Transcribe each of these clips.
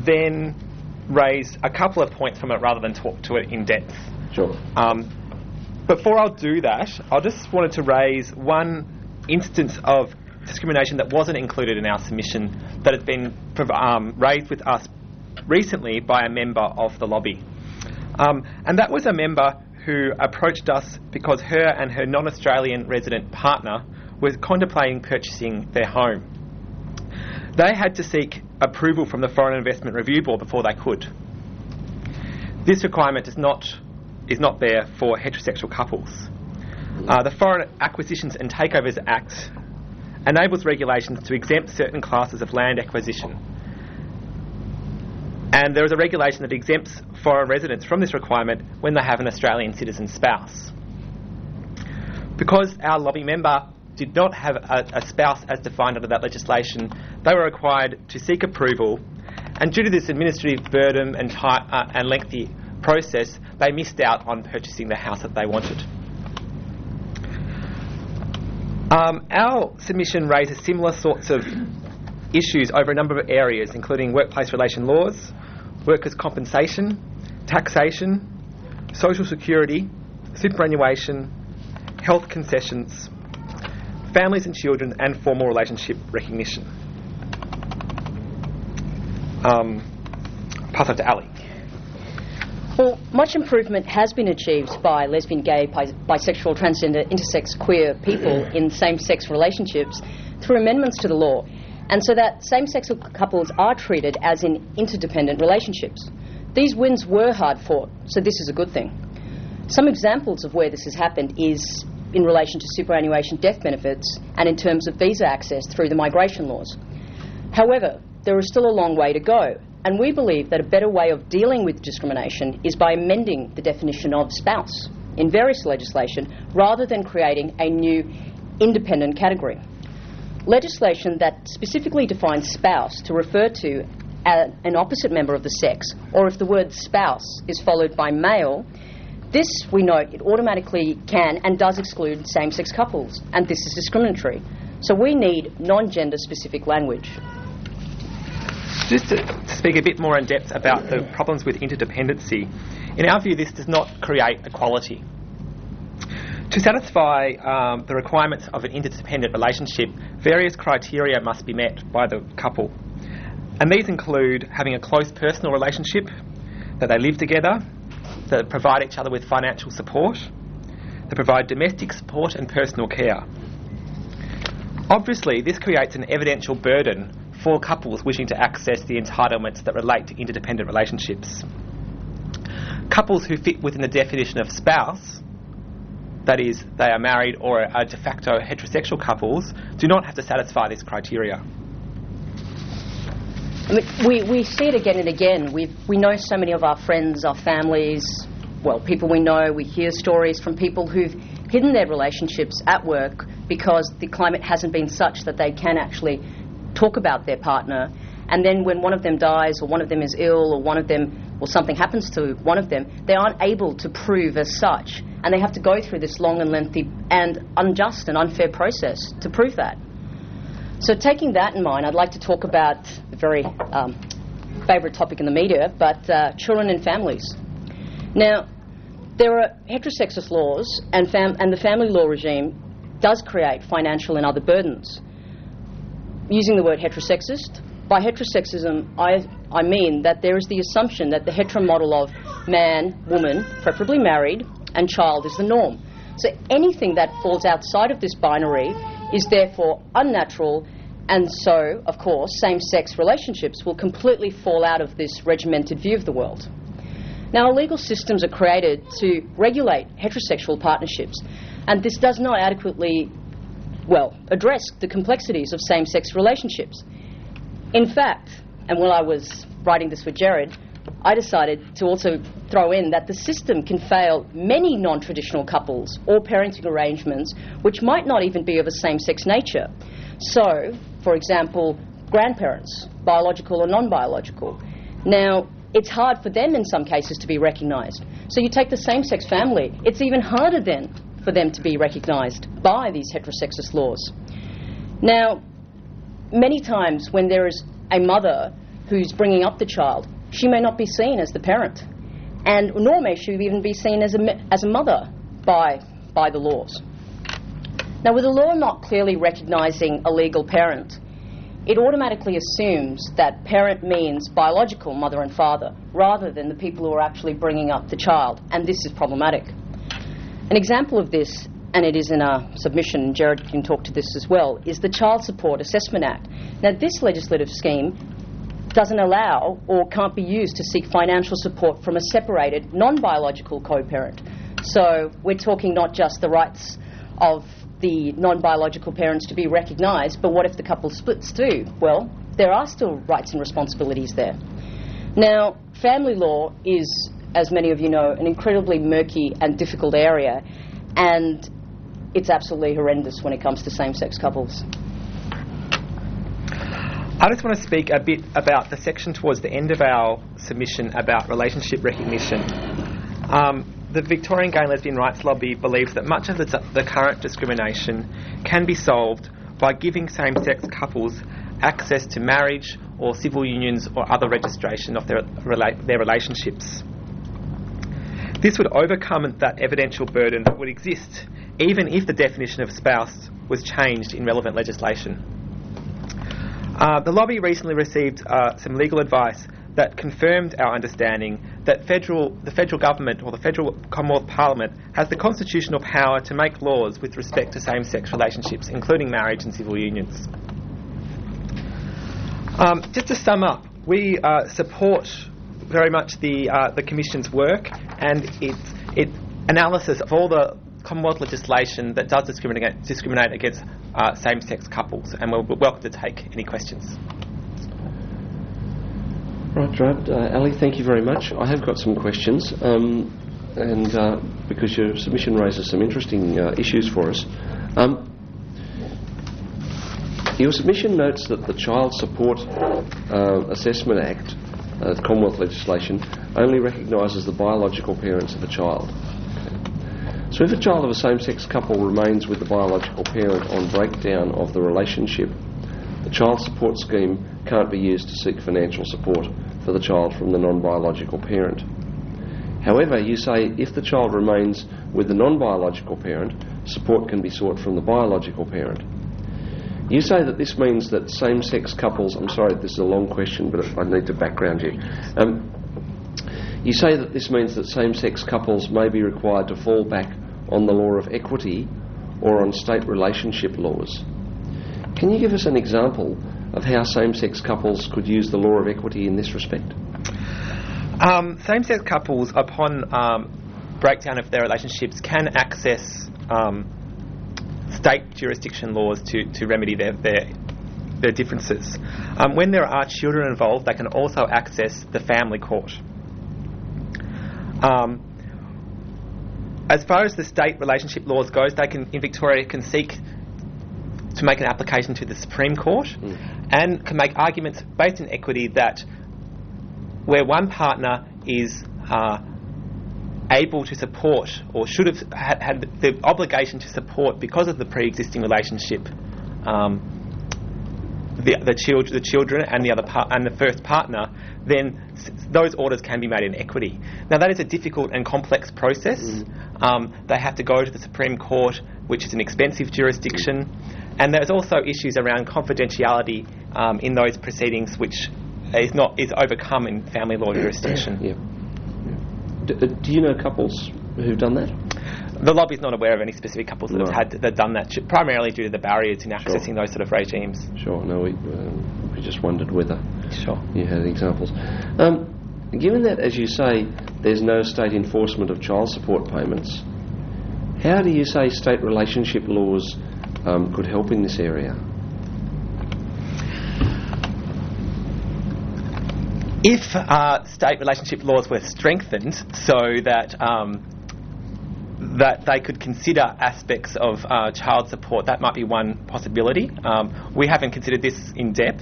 then raise a couple of points from it rather than talk to it in depth. Sure. Before I'll do that, I just wanted to raise one instance of discrimination that wasn't included in our submission that has been raised with us recently by a member of the lobby. And that was a member who approached us because her and her non-Australian resident partner were contemplating purchasing their home. They had to seek approval from the Foreign Investment Review Board before they could. This requirement is not there for heterosexual couples. The Foreign Acquisitions and Takeovers Act enables regulations to exempt certain classes of land acquisition. And there is a regulation that exempts foreign residents from this requirement when they have an Australian citizen spouse. Because our lobby member did not have a spouse as defined under that legislation, they were required to seek approval, and due to this administrative burden and lengthy process, they missed out on purchasing the house that they wanted. Our submission raises similar sorts of issues over a number of areas, including workplace relation laws, workers' compensation, taxation, social security, superannuation, health concessions, families and children, and formal relationship recognition. Pass on to Ali. Well, much improvement has been achieved by lesbian, gay, bisexual, transgender, intersex, queer people in same-sex relationships through amendments to the law, and so that same-sex couples are treated as in interdependent relationships. These wins were hard-fought, so this is a good thing. Some examples of where this has happened is in relation to superannuation death benefits and in terms of visa access through the migration laws. However, there is still a long way to go, and we believe that a better way of dealing with discrimination is by amending the definition of spouse in various legislation rather than creating a new independent category. Legislation that specifically defines spouse to refer to an opposite member of the sex, or if the word spouse is followed by male, this, we note, it automatically can and does exclude same-sex couples, and this is discriminatory. So we need non-gender specific language. Just to speak a bit more in depth about the problems with interdependency, in our view this does not create equality. To satisfy the requirements of an interdependent relationship, various criteria must be met by the couple. And these include having a close personal relationship, that they live together, that provide each other with financial support, that provide domestic support and personal care. Obviously, this creates an evidential burden for couples wishing to access the entitlements that relate to interdependent relationships. Couples who fit within the definition of spouse, that is, they are married or are de facto heterosexual couples, do not have to satisfy this criteria. I mean, we see it again and again. We know so many of our friends, our families, well, people we know, we hear stories from people who've hidden their relationships at work because the climate hasn't been such that they can actually talk about their partner, and then when one of them dies or one of them is ill or something happens to one of them, they aren't able to prove as such, and they have to go through this long and lengthy and unjust and unfair process to prove that. So taking that in mind, I'd like to talk about a very favourite topic in the media, but children and families. Now, there are heterosexist laws, and the family law regime does create financial and other burdens. Using the word heterosexist, by heterosexism I mean that there is the assumption that the hetero model of man, woman, preferably married, and child is the norm. So anything that falls outside of this binary is therefore unnatural, and so, of course, same-sex relationships will completely fall out of this regimented view of the world. Now, our legal systems are created to regulate heterosexual partnerships, and this does not adequately address the complexities of same-sex relationships. In fact, and while I was writing this for Jared, I decided to also throw in that the system can fail many non-traditional couples or parenting arrangements which might not even be of a same-sex nature. So, for example, grandparents, biological or non-biological. Now, it's hard for them in some cases to be recognised. So you take the same-sex family, it's even harder then for them to be recognised by these heterosexist laws. Now, many times when there is a mother who's bringing up the child, she may not be seen as the parent, and nor may she even be seen as a mother by the laws. Now, with the law not clearly recognising a legal parent, it automatically assumes that parent means biological mother and father, rather than the people who are actually bringing up the child, and this is problematic. An example of this, and it is in our submission, and Jared can talk to this as well, is the Child Support Assessment Act. Now, this legislative scheme doesn't allow or can't be used to seek financial support from a separated, non-biological co-parent. So we're talking not just the rights of the non-biological parents to be recognised, but what if the couple splits too? Well, there are still rights and responsibilities there. Now, family law is, as many of you know, an incredibly murky and difficult area, and it's absolutely horrendous when it comes to same-sex couples. I just want to speak a bit about the section towards the end of our submission about relationship recognition. The Victorian Gay and Lesbian Rights Lobby believes that much of the current discrimination can be solved by giving same-sex couples access to marriage or civil unions or other registration of their relationships. This would overcome that evidential burden that would exist even if the definition of spouse was changed in relevant legislation. The lobby recently received some legal advice that confirmed our understanding that the federal government or the federal Commonwealth Parliament has the constitutional power to make laws with respect to same-sex relationships, including marriage and civil unions. Just to sum up, we support very much the Commission's work and its analysis of all the Commonwealth legislation that does discriminate against same-sex couples, and we're welcome to take any questions. Right, Gerard. Ali, thank you very much. I have got some questions, and because your submission raises some interesting issues for us. Your submission notes that the Child Support Assessment Act, Commonwealth legislation, only recognises the biological parents of a child. So if a child of a same-sex couple remains with the biological parent on breakdown of the relationship, the child support scheme can't be used to seek financial support for the child from the non-biological parent. However, you say if the child remains with the non-biological parent, support can be sought from the biological parent. You say that this means that same-sex couples... I'm sorry, this is a long question, but I need to background you. You say that this means that same-sex couples may be required to fall back on the law of equity or on state relationship laws. Can you give us an example of how same-sex couples could use the law of equity in this respect? Same-sex couples, upon breakdown of their relationships, can access state jurisdiction laws to remedy their differences. When there are children involved, they can also access the family court. As far as the state relationship laws goes, in Victoria can seek to make an application to the Supreme Court and can make arguments based on equity that where one partner is able to support or should have had the obligation to support because of the pre-existing relationship the children and the first partner, then those orders can be made in equity. Now that is a difficult and complex process. They have to go to the Supreme Court, which is an expensive jurisdiction, and there's also issues around confidentiality in those proceedings, which is overcome in family law jurisdiction. Do you know couples who've done that? The lobby is not aware of any specific couples that have done that, primarily due to the barriers in accessing those sort of regimes. Sure. No, we just wondered whether you had examples. Given that, as you say, there's no state enforcement of child support payments, how do you say state relationship laws could help in this area? If state relationship laws were strengthened so that that they could consider aspects of child support, that might be one possibility. We haven't considered this in depth,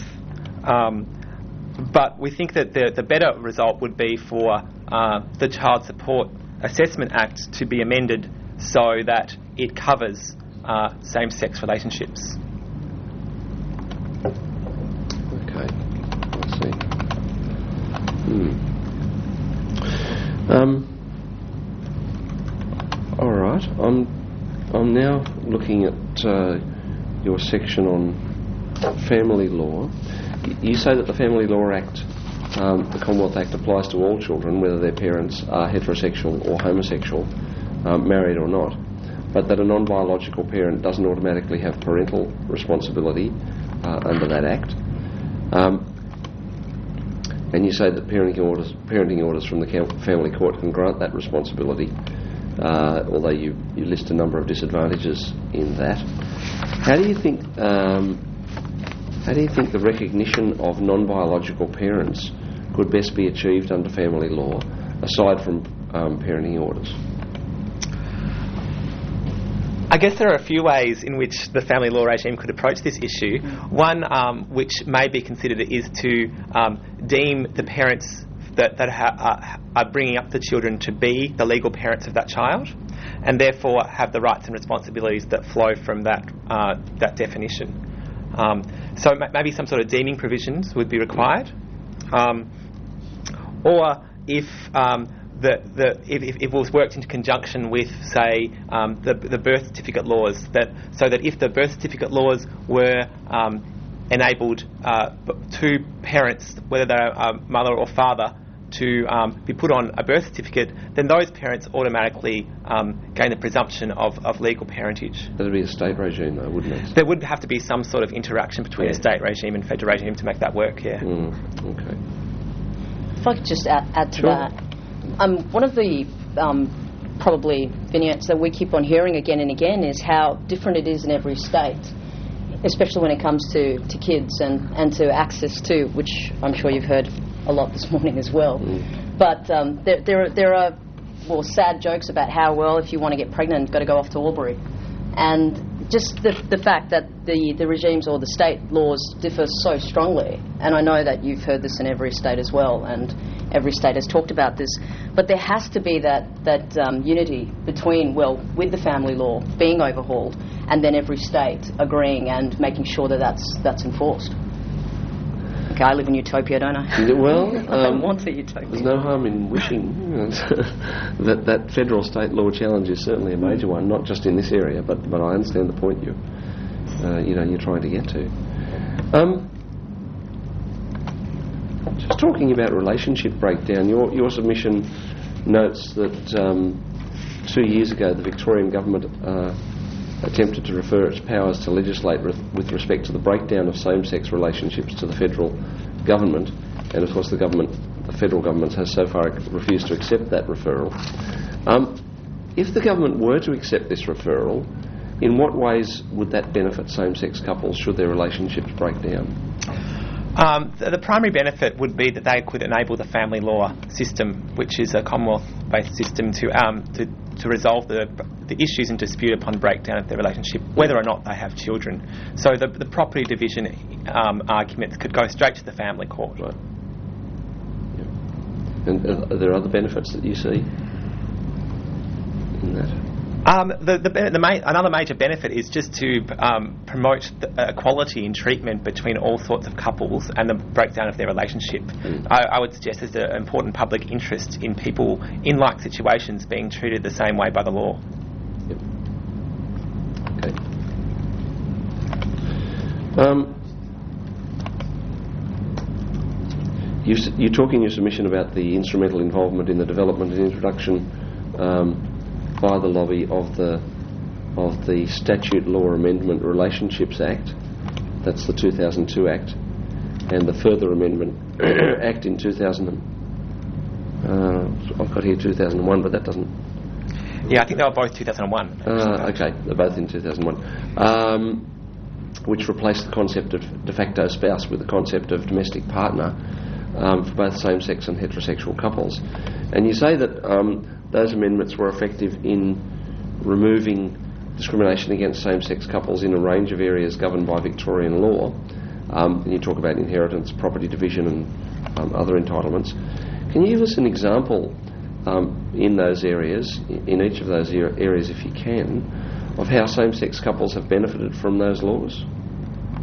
but we think that the better result would be for the Child Support Assessment Act to be amended so that it covers same-sex relationships. Okay, I see. All right. I'm now looking at your section on family law. You say that the Family Law Act, the Commonwealth Act, applies to all children, whether their parents are heterosexual or homosexual, married or not, but that a non-biological parent doesn't automatically have parental responsibility under that Act. And you say that parenting orders from the family court can grant that responsibility, although you list a number of disadvantages in that. How do you think the recognition of non-biological parents could best be achieved under family law, aside from parenting orders? I guess there are a few ways in which the family law regime could approach this issue. One, which may be considered, is to deem the parents that are bringing up the children to be the legal parents of that child, and therefore have the rights and responsibilities that flow from that definition. So maybe some sort of deeming provisions would be required, or if it was worked into conjunction with, say, the birth certificate laws, so that if the birth certificate laws were enabled to parents, whether they're mother or father, to be put on a birth certificate, then those parents automatically gain the presumption of legal parentage. That would be a state regime, though, wouldn't it? There would have to be some sort of interaction between a state regime and federal regime to make that work, yeah. Okay. If I could just add to that. One of the probably vignettes that we keep on hearing again and again is how different it is in every state, especially when it comes to kids and to access to, which I'm sure you've heard a lot this morning as well. But there are sad jokes about how, well, if you want to get pregnant, you've got to go off to Albury. And just the fact that the regimes or the state laws differ so strongly, and I know that you've heard this in every state as well, and every state has talked about this, but there has to be that unity between, with the family law being overhauled and then every state agreeing and making sure that that's enforced. Okay, I live in utopia, don't I? Well, I want a utopia. There's no harm in wishing that federal state law challenge is certainly a major one, not just in this area, but I understand the point you're trying to get to. Just talking about relationship breakdown, your submission notes that 2 years ago the Victorian government attempted to refer its powers to legislate with respect to the breakdown of same-sex relationships to the federal government, and of course the federal government has so far refused to accept that referral. If the government were to accept this referral, in what ways would that benefit same-sex couples should their relationships break down? The primary benefit would be that they could enable the family law system, which is a Commonwealth-based system, to resolve the issues and dispute upon breakdown of their relationship, whether or not they have children. So the property division arguments could go straight to the family court. Right. Yeah. And are there other benefits that you see in that? Another major benefit is just to promote equality in treatment between all sorts of couples and the breakdown of their relationship. I would suggest there's an important structural interest in people in like situations being treated the same way by the law. Yep. Okay. You talk in your submission about the instrumental involvement in the development and introduction by the lobby of the Statute Law Amendment Relationships Act, that's the 2002 Act, and the Further Amendment Act in 2000. I've got here 2001, but that doesn't. Yeah, I think they were both 2001. Okay, they're both in 2001, which replaced the concept of de facto spouse with the concept of domestic partner for both same-sex and heterosexual couples. And you say that those amendments were effective in removing discrimination against same-sex couples in a range of areas governed by Victorian law. And you talk about inheritance, property division and other entitlements. Can you give us an example in those areas, in each of those areas if you can, of how same-sex couples have benefited from those laws?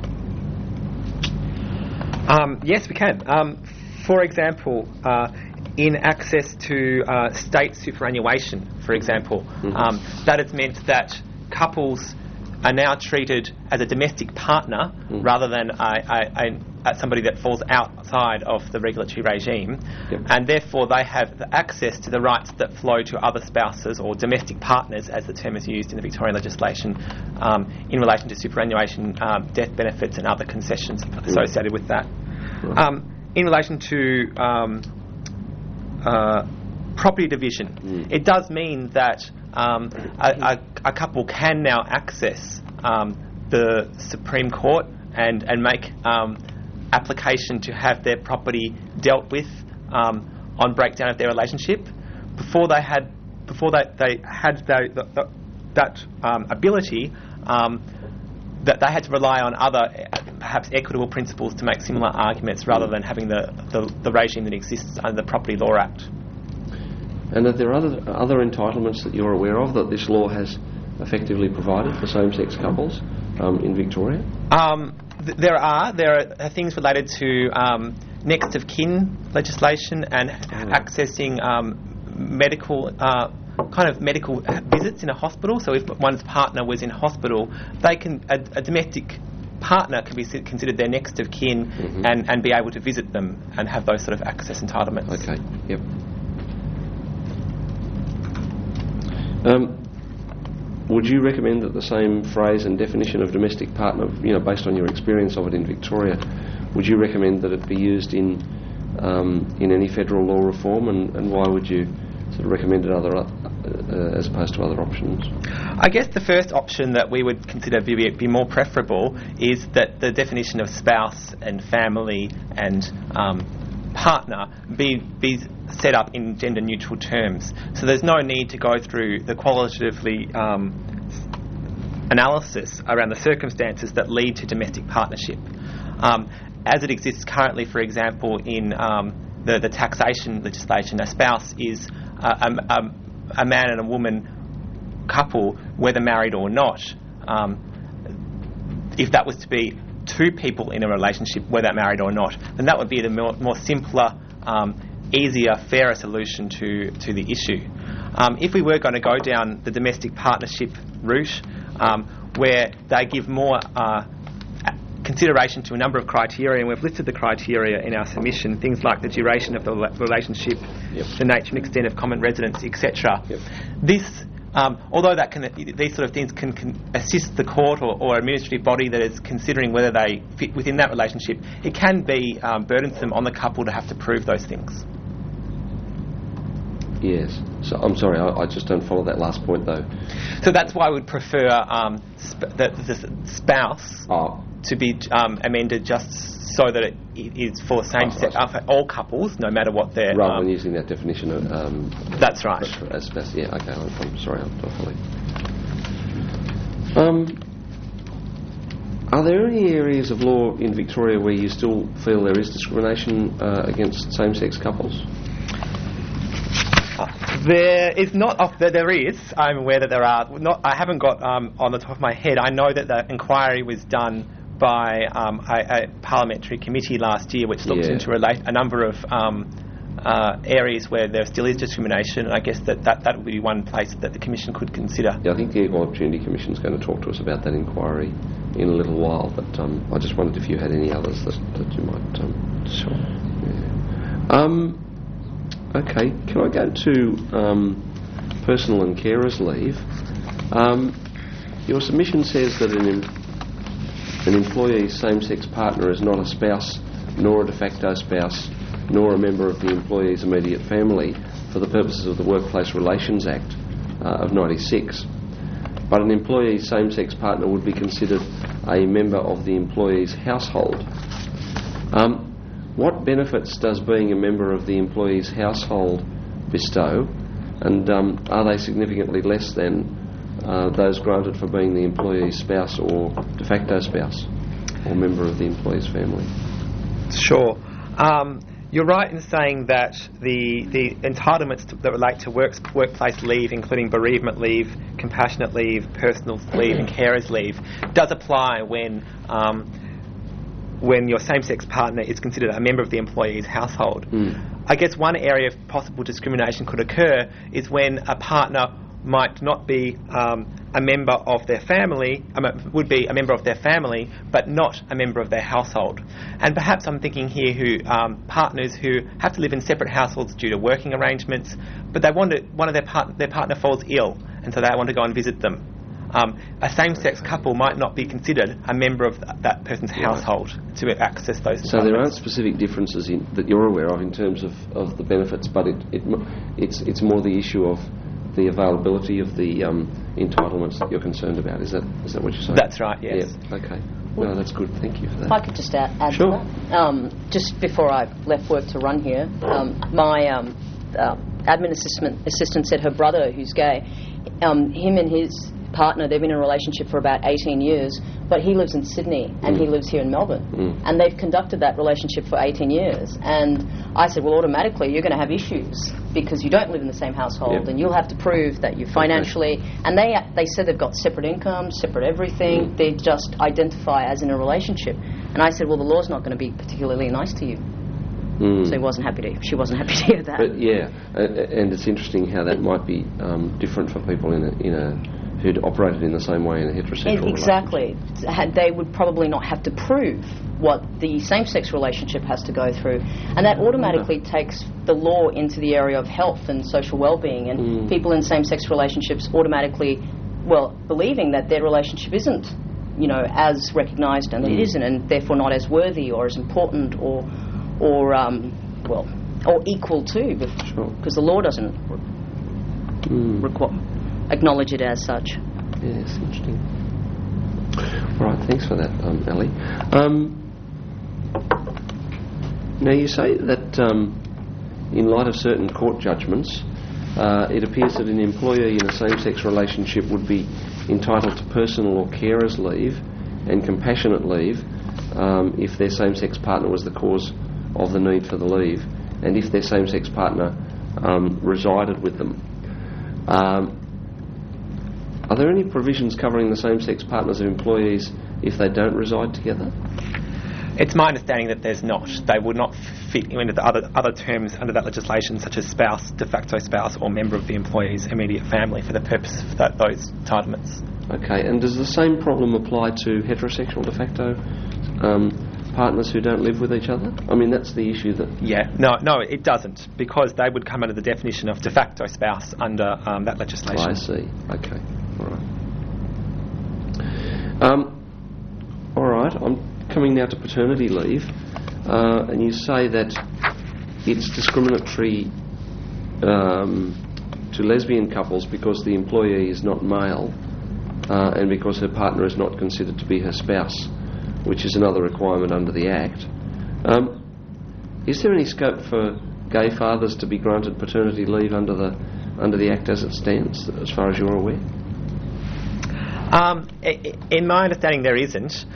Yes, we can. For example, in access to state superannuation, for example. That has meant that couples are now treated as a domestic partner rather than somebody that falls outside of the regulatory regime, and therefore they have the access to the rights that flow to other spouses or domestic partners, as the term is used in the Victorian legislation, in relation to superannuation, death benefits and other concessions associated with that. In relation to property division, it does mean that a couple can now access the Supreme Court and make application to have their property dealt with on breakdown of their relationship. Before they had that ability, that they had to rely on other perhaps equitable principles to make similar arguments rather than having the regime that exists under the Property Law Act. And are there other entitlements that you're aware of that this law has effectively provided for same-sex couples in Victoria? There are things related to next of kin legislation and accessing medical visits in a hospital. So if one's partner was in hospital, a domestic partner can be considered their next of kin and be able to visit them and have those sort of access entitlements. Okay. Yep. Would you recommend that the same phrase and definition of domestic partner, based on your experience of it in Victoria, would you recommend that it be used in any federal law reform, and why would you sort of recommend it as opposed to other options? I guess the first option that we would consider be more preferable is that the definition of spouse and family and partner be set up in gender neutral terms. So there's no need to go through the qualitatively analysis around the circumstances that lead to domestic partnership. As it exists currently, for example, in the taxation legislation, a spouse is a man and a woman couple, whether married or not. If that was to be two people in a relationship, whether married or not, then that would be the more simpler, easier, fairer solution to the issue. If we were going to go down the domestic partnership route, where they give more consideration to a number of criteria, and we've listed the criteria in our submission, things like the duration of the relationship, the nature and extent of common residence, etc. This, although these sort of things can assist the court or administrative body that is considering whether they fit within that relationship, it can be burdensome on the couple to have to prove those things. Yes. So I'm sorry, I just don't follow that last point though. So that's why I would prefer the spouse to be amended just so that it is for same-sex, for all couples, no matter what their... Rather than using that definition of... that's right. Yeah, okay, I'm sorry, I'm not following. Are there any areas of law in Victoria where you still feel there is discrimination against same-sex couples? There is not. There is. I'm aware that there are. I haven't got on the top of my head. I know that the inquiry was done by a parliamentary committee last year, which looked into a number of areas where there still is discrimination. And I guess that would be one place that the Commission could consider. Yeah, I think the Equal Opportunity Commission is going to talk to us about that inquiry in a little while. But I just wondered if you had any others that you might. Sure. Yeah. Okay, can I go to personal and carers leave? Your submission says that an employee's same-sex partner is not a spouse, nor a de facto spouse, nor a member of the employee's immediate family for the purposes of the Workplace Relations Act of 96. But an employee's same-sex partner would be considered a member of the employee's household. What benefits does being a member of the employee's household bestow, and are they significantly less than those granted for being the employee's spouse or de facto spouse or member of the employee's family? Sure. You're right in saying that the entitlements that relate to workplace leave, including bereavement leave, compassionate leave, personal leave and carers leave, does apply when your same-sex partner is considered a member of the employee's household. I guess one area of possible discrimination could occur is when a partner might not be a member of their family, would be a member of their family, but not a member of their household. And perhaps I'm thinking here who partners who have to live in separate households due to working arrangements, but they want to, one of their partner falls ill, and so they want to go and visit them. A same-sex couple might not be considered a member of that person's household to access those. So there aren't specific differences that you're aware of in terms of the benefits, but it's more the issue of the availability of the entitlements that you're concerned about. Is that what you're saying? That's right, yes. Yeah, okay. No, that's good. Thank you for that. If I could just add Sure. to that. Just before I left work to run here, my admin assistant said her brother, who's gay, him and his partner, they've been in a relationship for about 18 years, but he lives in Sydney and he lives here in Melbourne. And they've conducted that relationship for 18 years. And I said, well, automatically you're going to have issues because you don't live in the same household and you'll have to prove that you financially... And they said they've got separate incomes, separate everything. They just identify as in a relationship. And I said, well, the law's not going to be particularly nice to you. So she wasn't happy to hear that. But yeah, and it's interesting how that might be different for people in a who'd operated in the same way in a heterosexual exactly. They would probably not have to prove what the same-sex relationship has to go through. And that automatically takes the law into the area of health and social well-being, and people in same-sex relationships automatically, believing that their relationship isn't, as recognised, and it isn't, and therefore not as worthy or as important or equal to, because the law doesn't acknowledge it as such. Yes, interesting. All right, thanks for that, Ellie. Now you say that in light of certain court judgments, it appears that an employee in a same-sex relationship would be entitled to personal or carers leave and compassionate leave if their same-sex partner was the cause of the need for the leave, and if their same-sex partner resided with them. Are there any provisions covering the same-sex partners of employees if they don't reside together? It's my understanding that there's not. They would not fit into the other terms under that legislation, such as spouse, de facto spouse, or member of the employee's immediate family for the purpose of those entitlements. Okay, and does the same problem apply to heterosexual de facto partners who don't live with each other? I mean, that's the issue that... Yeah, no, it doesn't, because they would come under the definition of de facto spouse under that legislation. I see. Okay, all right. All right, I'm coming now to paternity leave, and you say that it's discriminatory to lesbian couples because the employee is not male and because her partner is not considered to be her spouse, which is another requirement under the Act. Is there any scope for gay fathers to be granted paternity leave under the Act as it stands, as far as you're aware? In my understanding, there isn't.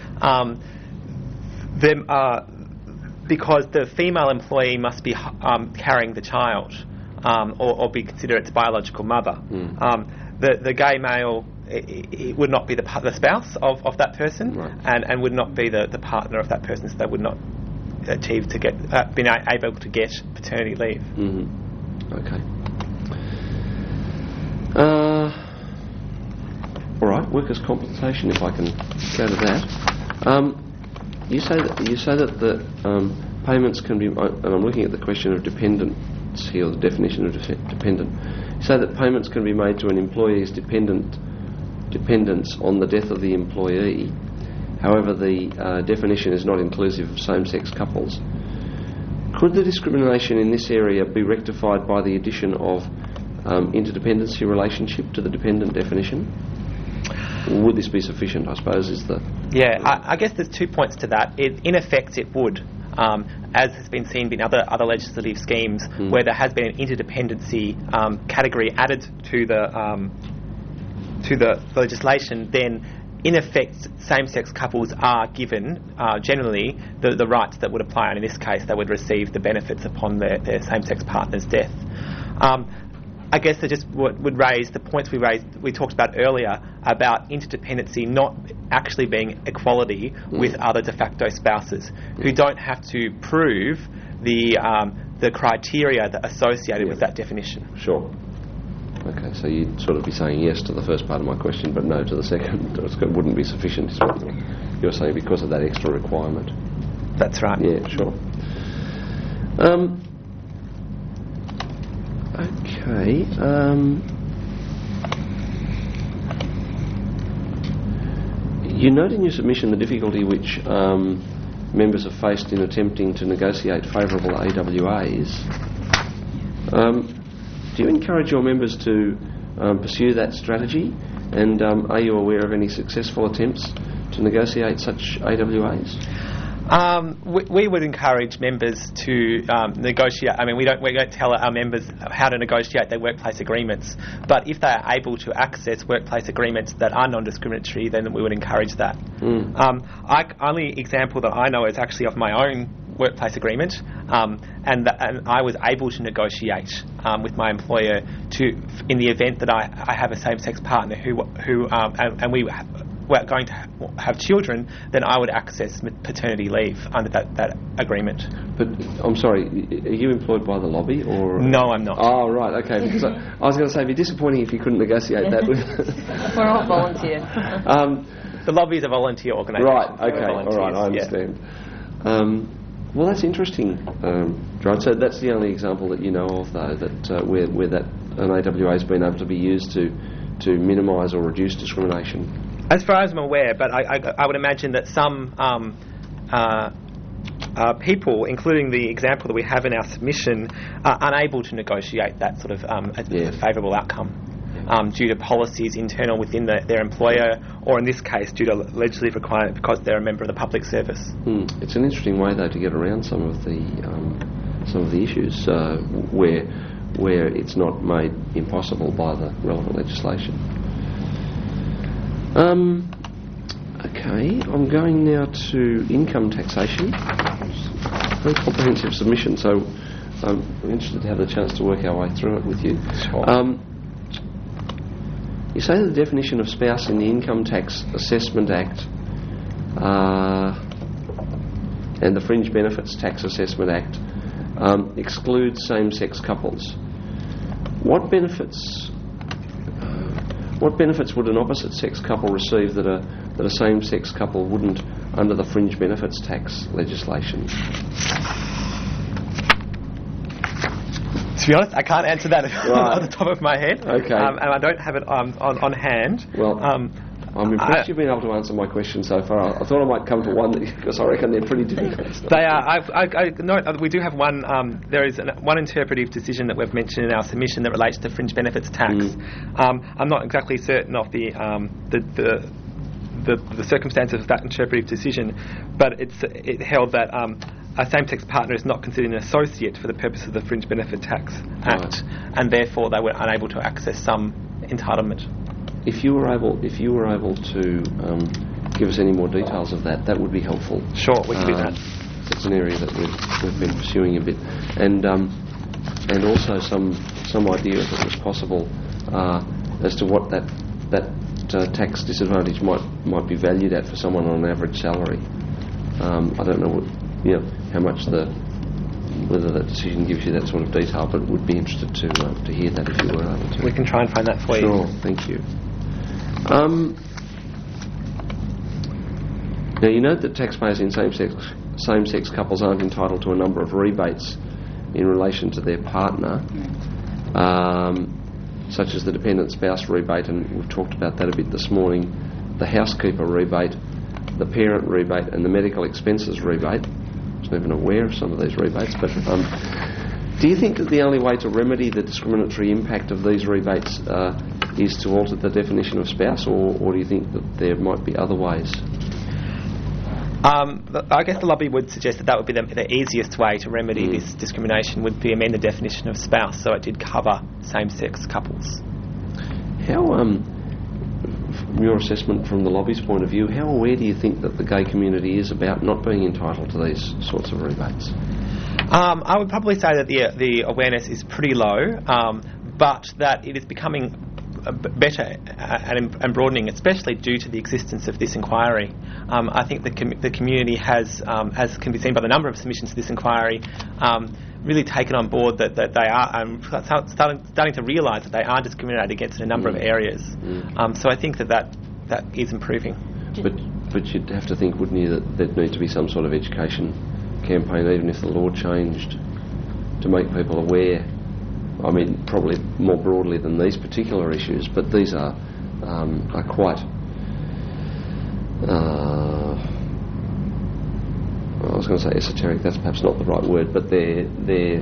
Because the female employee must be carrying the child or be considered its biological mother. The gay male, it would not be the spouse of that person, right, and would not be the partner of that person, so they would not achieve to get been able to get paternity leave. Okay. All right, workers' compensation, if I can go to that. You say that the payments can be, and I'm looking at the question of dependence here, the definition of dependent. You say that payments can be made to an employee's dependence on the death of the employee. However, the definition is not inclusive of same-sex couples. Could the discrimination in this area be rectified by the addition of interdependency relationship to the dependent definition? Would this be sufficient, I suppose, is the... Yeah, I guess there's 2 points to that. In effect, it would, as has been seen in other legislative schemes where there has been an interdependency category added to the legislation, then in effect same-sex couples are given generally the rights that would apply, and in this case they would receive the benefits upon their same-sex partner's death. I guess that just would raise the points we talked about earlier about interdependency not actually being equality with other de facto spouses who don't have to prove the the criteria that are associated with that definition. Sure. Okay, so you'd sort of be saying yes to the first part of my question, but no to the second. It wouldn't be sufficient, is what you're saying, because of that extra requirement. That's right. Yeah, sure. Okay. You note in your submission the difficulty which members have faced in attempting to negotiate favourable AWAs. Do you encourage your members to pursue that strategy? And are you aware of any successful attempts to negotiate such AWAs? We would encourage members to negotiate. I mean, we don't tell our members how to negotiate their workplace agreements, but if they are able to access workplace agreements that are non-discriminatory, then we would encourage that. Only example that I know is actually of my own workplace agreement, and I was able to negotiate with my employer in the event that I have a same-sex partner who and we were going to have children, then I would access paternity leave under that agreement. But I'm sorry, are you employed by the lobby or? No, I'm not. Oh, right, okay. Because I was going to say, it'd be disappointing if you couldn't negotiate that. We're all volunteer. The lobby is a volunteer organisation. Right, okay, all right, I understand. Yeah. Well, that's interesting, Gerard. So that's the only example that you know of, though, that where that an AWA has been able to be used to minimise or reduce discrimination. As far as I'm aware, but I would imagine that some people, including the example that we have in our submission, are unable to negotiate that sort of a favourable outcome due to policies internal within their employer, or in this case due to legislative requirement because they're a member of the public service. It's an interesting way, though, to get around some of the issues where it's not made impossible by the relevant legislation. Okay, I'm going now to income taxation. Very comprehensive submission, so I'm interested to have the chance to work our way through it with you. Sure. You say the definition of spouse in the Income Tax Assessment Act and the Fringe Benefits Tax Assessment Act excludes same-sex couples. What benefits would an opposite-sex couple receive that a same-sex couple wouldn't under the Fringe Benefits Tax legislation? To be honest, I can't answer that off the top of my head. Okay. And I don't have it on hand. Well, I'm impressed you've been able to answer my question so far. I thought I might come to one because I reckon they're pretty difficult. They are. I know we do have one. There is one interpretive decision that we've mentioned in our submission that relates to fringe benefits tax. I'm not exactly certain of the circumstances of that interpretive decision, but it held that a same-sex partner is not considered an associate for the purpose of the Fringe Benefit Tax Act, and therefore they were unable to access some entitlement. If you were able to give us any more details of that, that would be helpful. Sure, we can do that. It's an area that we've been pursuing a bit, and also some idea, if it was possible, as to what that tax disadvantage might be valued at for someone on an average salary. I don't know how much whether that decision gives you that sort of detail, but would be interested to hear that if you were able to. We can try and find that for you. Sure, thank you. Now you note that taxpayers in same-sex couples aren't entitled to a number of rebates in relation to their partner, such as the dependent spouse rebate, and we've talked about that a bit this morning, the housekeeper rebate, the parent rebate, and the medical expenses rebate. I wasn't even aware of some of these rebates, but do you think that the only way to remedy the discriminatory impact of these rebates is to alter the definition of spouse, or do you think that there might be other ways? I guess the lobby would suggest that would be the easiest way to remedy this discrimination would be amend the definition of spouse so it did cover same-sex couples. How, from your assessment from the lobby's point of view, how aware do you think that the gay community is about not being entitled to these sorts of rebates? I would probably say that the awareness is pretty low, but that it is becoming better and broadening, especially due to the existence of this inquiry. I think the community has, as can be seen by the number of submissions to this inquiry, really taken on board that they are starting to realise that they are discriminated against in a number of areas. So I think that is improving. But you'd have to think, wouldn't you, that there'd need to be some sort of education campaign, even if the law changed, to make people aware. I mean, probably more broadly than these particular issues, but these are quite. I was going to say esoteric. That's perhaps not the right word, but they're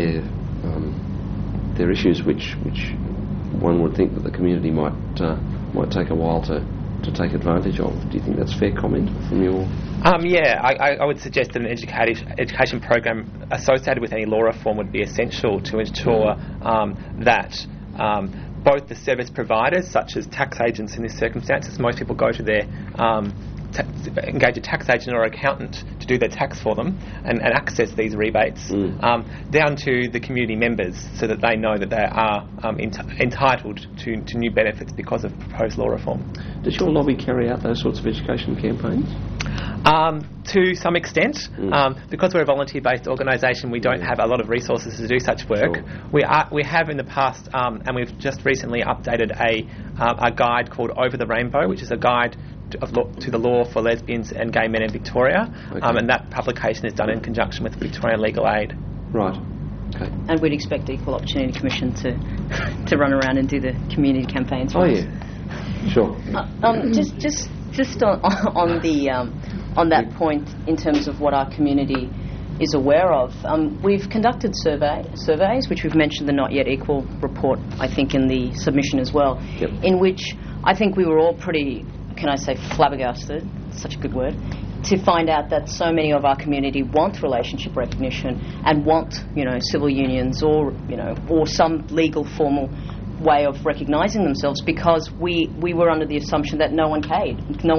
issues which one would think that the community might take a while to take advantage of. Do you think that's a fair comment from your? Yeah, I would suggest that an education program associated with any law reform would be essential to ensure that both the service providers, such as tax agents in this circumstances, most people go to their engage a tax agent or accountant to do their tax for them and access these rebates, down to the community members, so that they know that they are entitled to new benefits because of proposed law reform. Does your lobby carry out those sorts of education campaigns? To some extent, because we're a volunteer-based organisation, we don't have a lot of resources to do such work. Sure. We have in the past, and we've just recently updated a guide called Over the Rainbow, which is a guide to the law for lesbians and gay men in Victoria, and that publication is done in conjunction with Victorian Legal Aid. Right. Okay. And we'd expect the Equal Opportunity Commission to run around and do the community campaigns. Oh yeah, sure. Just on that point, in terms of what our community is aware of, we've conducted surveys, which we've mentioned the Not Yet Equal report, I think, in the submission as well, in which I think we were all pretty, can I say, flabbergasted, such a good word, to find out that so many of our community want relationship recognition and want, civil unions or some legal formal way of recognising themselves, because we were under the assumption that no one cared,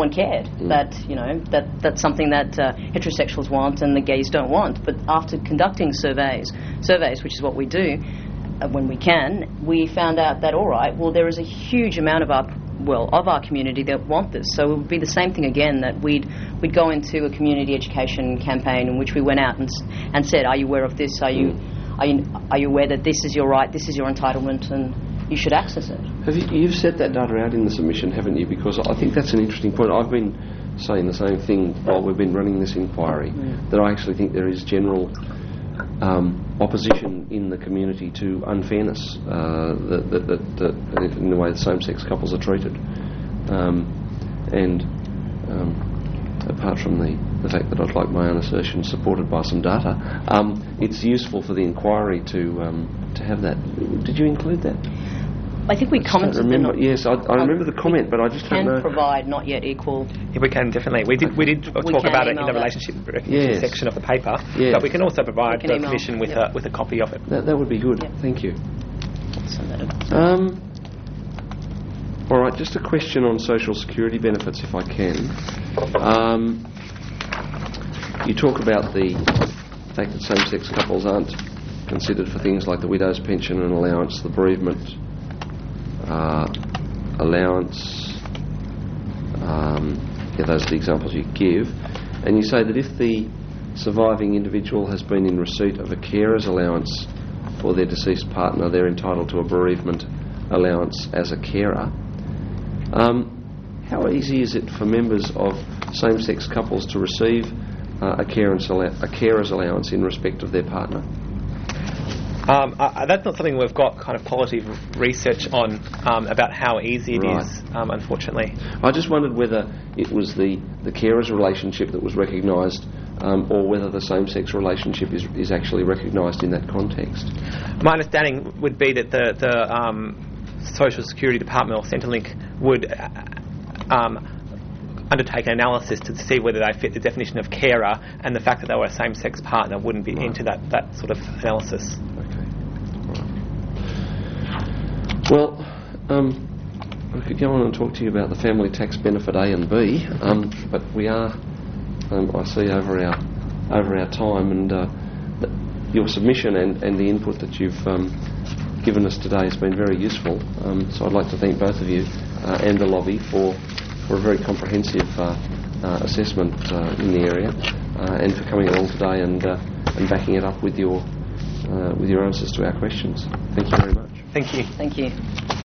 that that's something that heterosexuals want and the gays don't want. But after conducting surveys, which is what we do when we can, we found out that, all right, well, there is a huge amount of our community that want this. So it would be the same thing again, that we'd go into a community education campaign in which we went out and said, are you aware of this? Are you aware that this is your right, this is your entitlement, and you should access it? You've set that data out in the submission, haven't you? Because I think that's an interesting point. I've been saying the same thing while we've been running this inquiry, that I actually think there is general opposition in the community to unfairness that in the way that same-sex couples are treated, and apart from the fact that I'd like my own assertion supported by some data, it's useful for the inquiry to have that. Did you include that? I think we commented. Yes, I remember the comment, but I just don't know. Can provide Not Yet Equal. Yeah, we can definitely. We did talk about it in the relationship section of the paper, but we can also provide the Commission with a copy of it. That would be good. Yep. Thank you. All right, just a question on social security benefits, if I can. You talk about the fact that same-sex couples aren't considered for things like the widow's pension and allowance, the bereavement allowance. Those are the examples you give. And you say that if the surviving individual has been in receipt of a carer's allowance for their deceased partner, they're entitled to a bereavement allowance as a carer. How easy is it for members of same-sex couples to receive a carer's allowance in respect of their partner? That's not something we've got kind of qualitative research on about how easy it is, unfortunately. I just wondered whether it was the carer's relationship that was recognised, or whether the same-sex relationship is actually recognised in that context. My understanding would be that the Social Security Department or Centrelink would undertake an analysis to see whether they fit the definition of carer, and the fact that they were a same-sex partner wouldn't be into that sort of analysis. Well, I could go on and talk to you about the family tax benefit A and B, but we are, I see, over our time, and your submission and the input that you've given us today has been very useful. So I'd like to thank both of you and the lobby for a very comprehensive assessment in the area, and for coming along today and backing it up with your with your answers to our questions. Thank you very much. Thank you. Thank you.